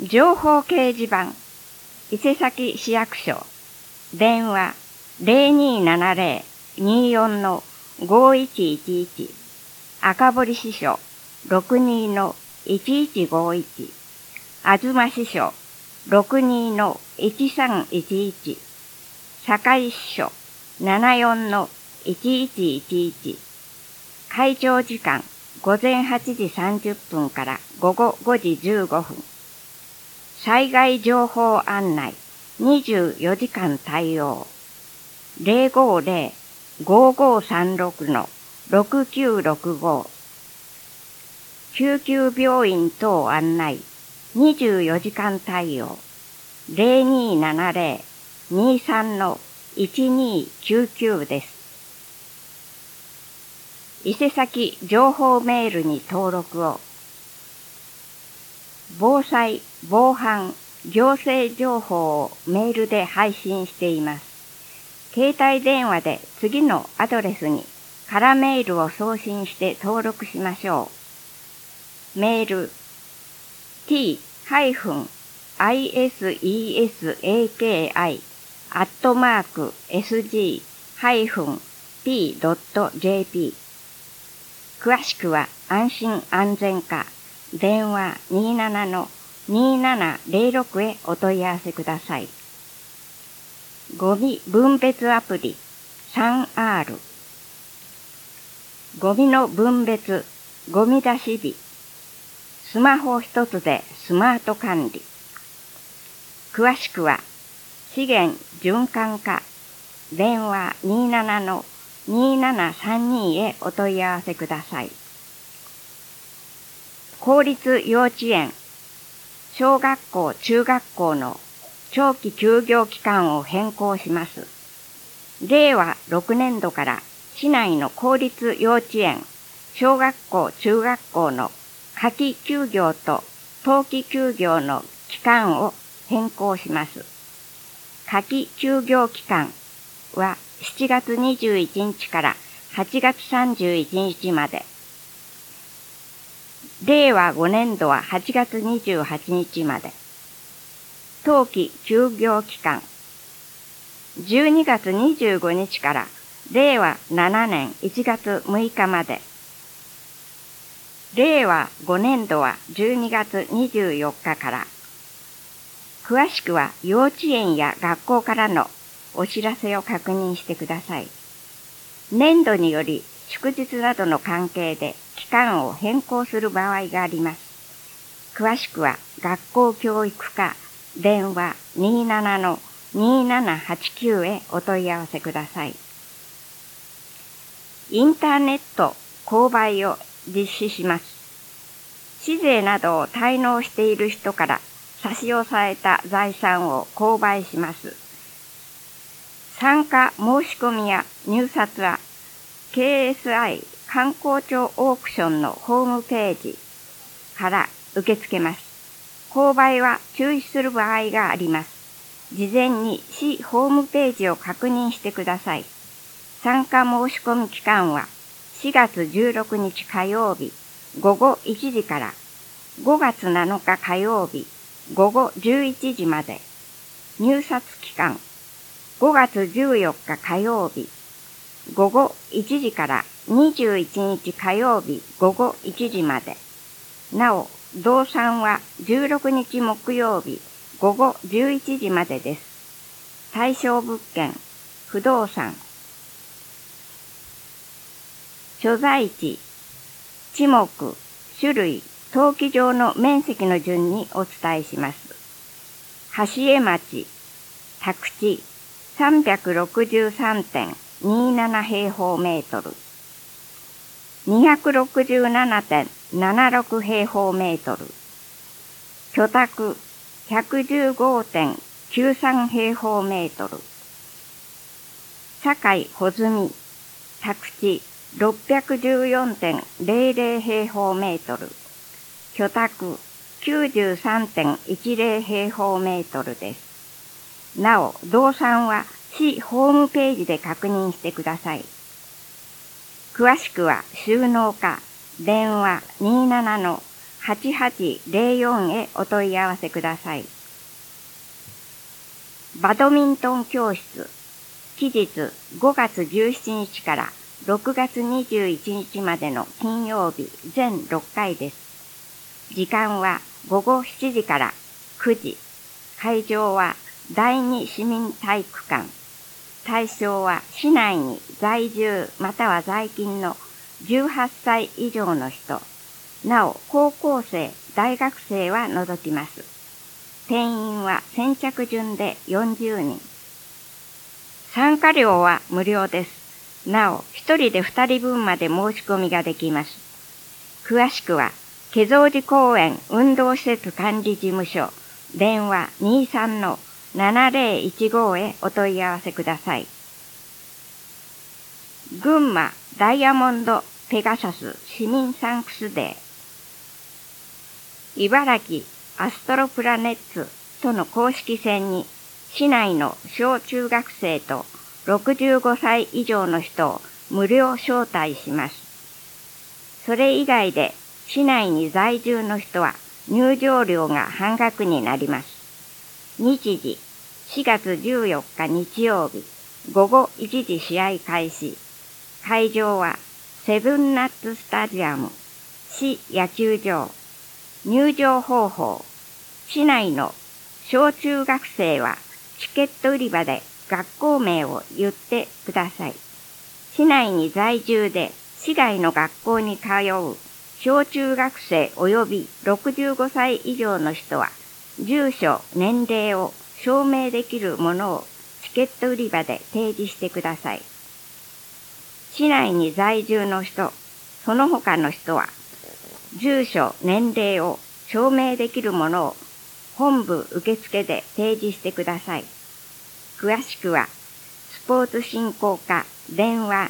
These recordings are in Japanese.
情報掲示板、伊勢崎市役所、電話0270-24-5111、赤堀支所62-1151、東支所62-1311、堺支所74-1111、開場時間午前8時30分から午後5時15分。災害情報案内24時間対応 050-5536-6965 救急病院等案内24時間対応 0270-23-1299 です。伊勢崎情報メールに登録を。防災・防犯・行政情報をメールで配信しています。携帯電話で次のアドレスに空メールを送信して登録しましょう。メール t-iseki@sg-p.jp 詳しくは安心安全課電話27-2706へお問い合わせください。ゴミ分別アプリ 3R ゴミの分別、ゴミ出し日スマホ一つでスマート管理。詳しくは資源循環課電話27-2732へお問い合わせください。公立幼稚園、小学校・中学校の長期休業期間を変更します。令和6年度から市内の公立幼稚園、小学校・中学校の夏季休業と冬季休業の期間を変更します。夏季休業期間は7月21日から8月31日まで。令和5年度は8月28日まで。冬季休業期間。12月25日から令和7年1月6日まで。令和5年度は12月24日から。詳しくは幼稚園や学校からのお知らせを確認してください。年度により祝日などの関係で期間を変更する場合があります。詳しくは学校教育課電話27-2789へお問い合わせください。インターネット購買を実施します。市税などを滞納している人から差し押さえた財産を購買します。参加申し込みや入札は KSI 観光庁オークションのホームページから受け付けます。購買は中止する場合があります。事前に市ホームページを確認してください。参加申し込み期間は4月16日火曜日午後1時から5月7日火曜日午後11時まで。入札期間5月14日火曜日午後1時から21日火曜日午後1時まで。なお、動産は16日木曜日午後11時までです。対象物件、不動産。所在地、地目、種類、登記上の面積の順にお伝えします。橋江町、宅地 363.27 平方メートル。267.76 平方メートル。居宅 115.93 平方メートル。堺穂積、宅地 614.00 平方メートル。居宅 93.10 平方メートルです。なお、動産は市ホームページで確認してください。詳しくは収納課電話 8804へお問い合わせください。バドミントン教室、期日5月17日から6月21日までの金曜日全6回です。時間は午後7時から9時。会場は第二市民体育館。対象は市内に在住または在勤の18歳以上の人。なお、高校生、大学生は除きます。定員は先着順で40人。参加料は無料です。なお、1人で2人分まで申し込みができます。詳しくは、華蔵寺公園運動施設管理事務所、電話 23-7015 へお問い合わせください。群馬ダイヤモンドペガサス市民サンクスデー。茨城アストロプラネッツとの公式戦に市内の小中学生と65歳以上の人を無料招待します。それ以外で市内に在住の人は入場料が半額になります。日時4月14日日曜日午後1時試合開始。会場はセブンナッツスタジアム市野球場。入場方法。市内の小中学生はチケット売り場で学校名を言ってください。市内に在住で市外の学校に通う小中学生及び65歳以上の人は住所、年齢を証明できるものをチケット売り場で提示してください。市内に在住の人、その他の人は住所、年齢を証明できるものを本部受付で提示してください。詳しくは、スポーツ振興課電話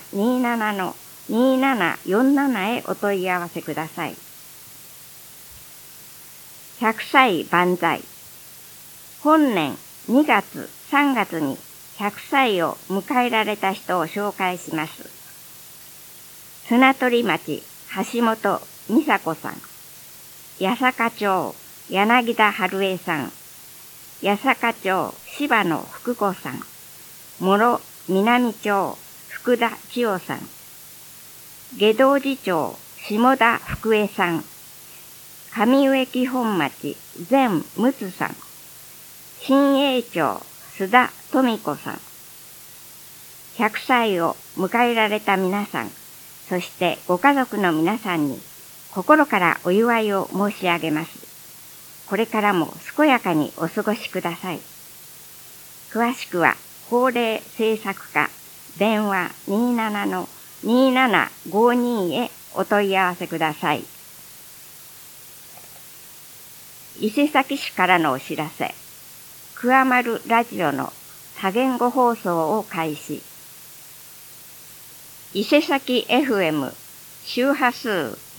27-2747 へお問い合わせください。100歳万歳。本年2月3月に100歳を迎えられた人を紹介します。綱取町橋本美佐子さん。八坂町柳田春江さん。八坂町柴野福子さん。諸南町福田千代さん。下道寺町下田福江さん。上植木本町前睦さん。新栄町須田富子さん。100歳を迎えられた皆さん、そしてご家族の皆さんに心からお祝いを申し上げます。これからも健やかにお過ごしください。詳しくは法令政策課電話 27-2752 へお問い合わせください。伊勢崎市からのお知らせ。桑丸ラジオの多言語放送を開始。伊勢崎 FM 周波数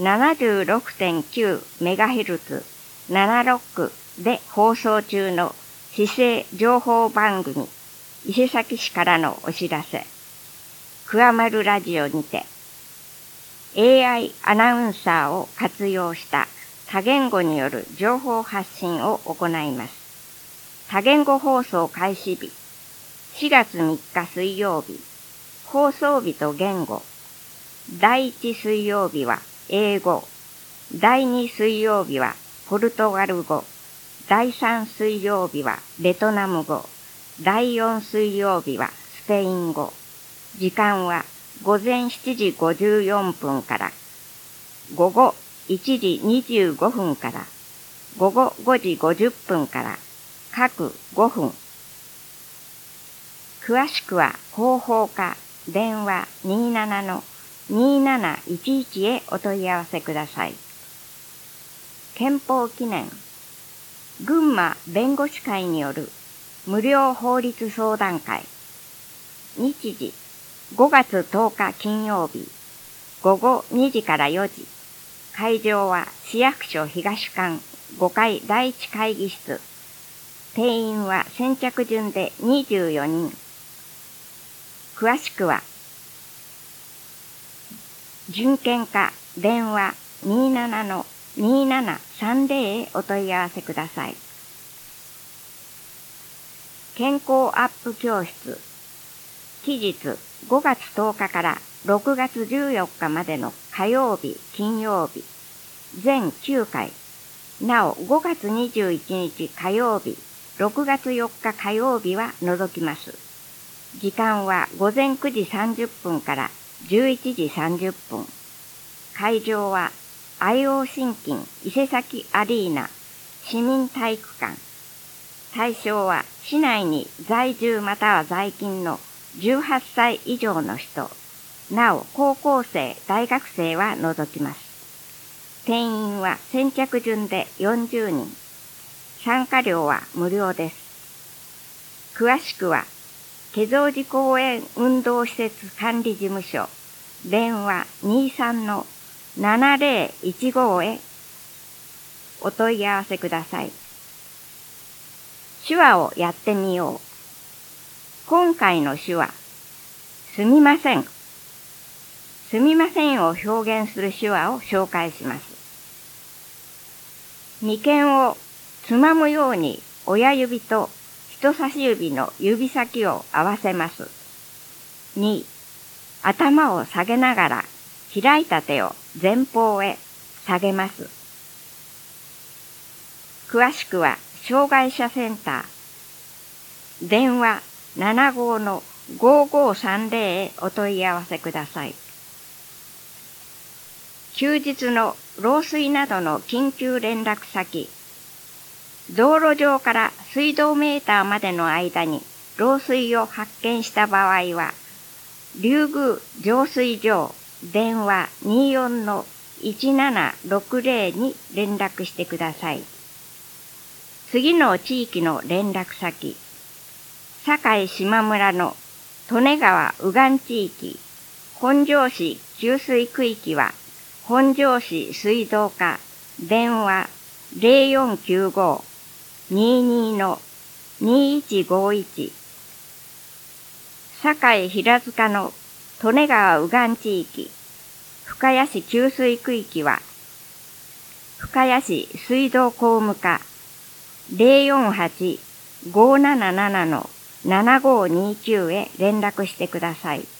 76.9MHz 76で放送中の市政情報番組伊勢崎市からのお知らせ。桑丸ラジオにて AI アナウンサーを活用した多言語による情報発信を行います。多言語放送開始日4月3日水曜日。放送日と言語。第1水曜日は英語。第2水曜日はポルトガル語。第3水曜日はベトナム語。第4水曜日はスペイン語。時間は午前7時54分から午後1時25分から午後5時50分から各5分。詳しくは広報課電話 27-2711 へお問い合わせください。憲法記念。群馬弁護士会による無料法律相談会。日時5月10日金曜日午後2時から4時。会場は市役所東館5階第一会議室。定員は先着順で24人。詳しくは準検課電話 2730へお問い合わせください。健康アップ教室。期日5月10日から6月14日までの火曜日、金曜日、全9回。なお5月21日火曜日、6月4日火曜日は除きます。時間は午前9時30分から11時30分。会場はIO新金伊勢崎アリーナ市民体育館。対象は市内に在住または在勤の18歳以上の人、なお高校生、大学生は除きます。定員は先着順で40人。参加料は無料です。詳しくは、華蔵寺公園運動施設管理事務所、電話 23-7015 へお問い合わせください。手話をやってみよう。今回の手話、すみません。すみませんを表現する手話を紹介します。眉間をつまむように親指と人差し指の指先を合わせます。2、頭を下げながら開いた手を前方へ下げます。詳しくは障害者センター、電話75-5530へお問い合わせください。休日の漏水などの緊急連絡先、道路上から水道メーターまでの間に漏水を発見した場合は、龍宮浄水場電話 24-1760 に連絡してください。次の地域の連絡先、堺島村の利根川右岸地域、本庄市給水区域は、本庄市水道課電話 0495-22-2151。堺平塚の利根川右岸地域、深谷市給水区域は、深谷市水道工務課048-577-7529へ連絡してください。